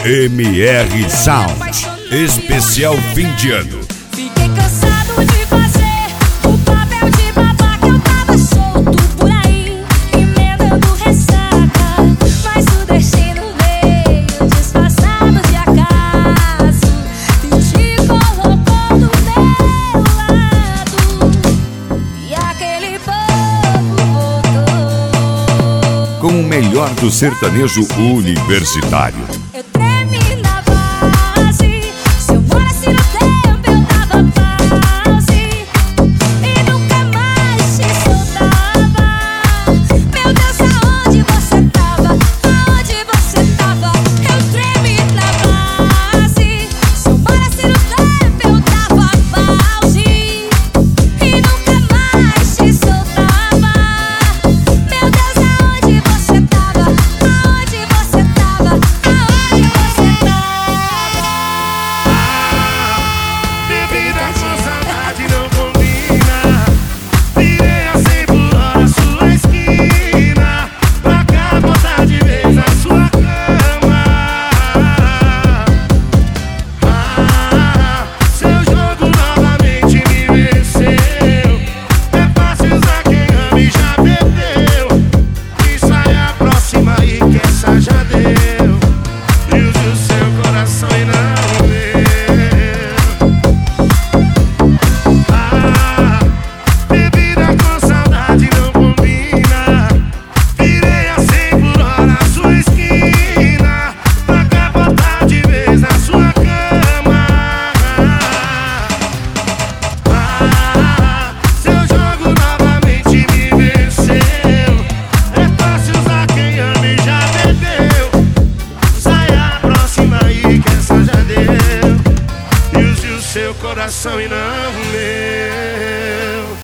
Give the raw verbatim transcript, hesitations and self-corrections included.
M R Sound, especial fim de ano. Fiquei cansado de fazer o papel de babaca. Eu tava solto por aí, emendando ressaca. Mas o destino veio disfarçado de acaso e te colocou do meu lado. E aquele povo voltou Com o melhor do sertanejo universitário. Eu